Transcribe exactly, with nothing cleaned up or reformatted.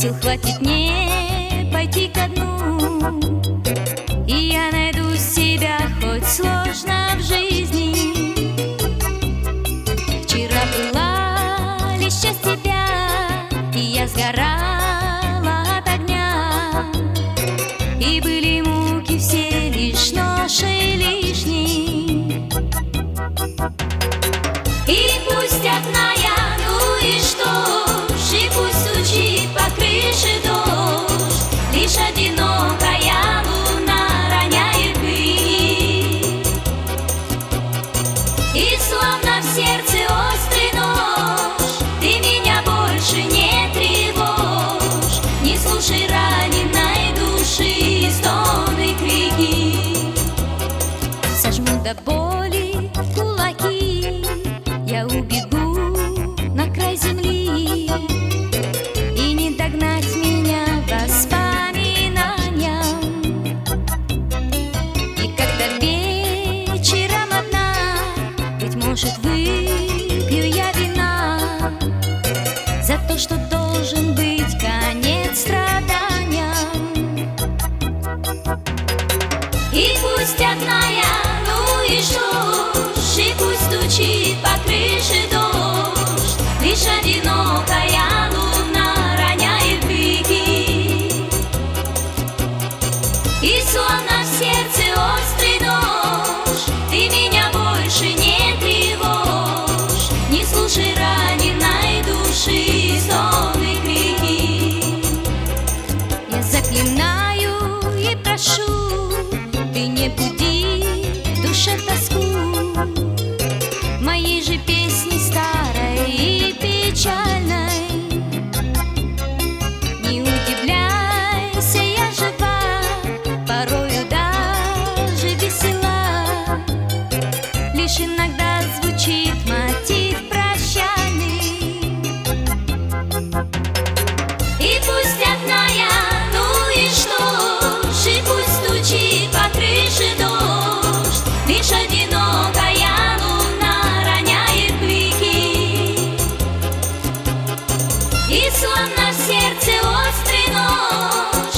Сил хватит не пойти ко дну, и я найду себя, хоть сложно в жизни. Вчера была лишь часть тебя, и я сгорала от огня, и были муки все лишь ноши лишние. И пусть одна я, ну и что ж, и пусть стучит по крыше дождь, лишь одинокая луна роняет пыль. И словно в сердце острый нож, ты меня больше не тревожь, не слушай раненой души стоны, крики. Сожму до боли кулаки, я убегу на край земли, и не догнать меня воспоминаниям. И когда вечером одна, быть может, выпью я вина за то, что должен быть конец страданиям. И пусть одна я, ну и что ж, и пусть стучит по крыше дождь, лишь одинокая луна роняет крики. И словно в сердце острый нож, ты меня больше не тревожь, не слушай раненой души стоны, крики. Я заклинаю и прошу, ты не буди в душе тоску моей же песни старой и печальной. Не удивляйся, я жива, порою даже весела, лишь иногда звучит мотив прощальный. И пусть одна я, ну и что ж, и пусть стучит по крыше дождь, лишь одинокая луна роняет крики. И словно в сердце острый нож,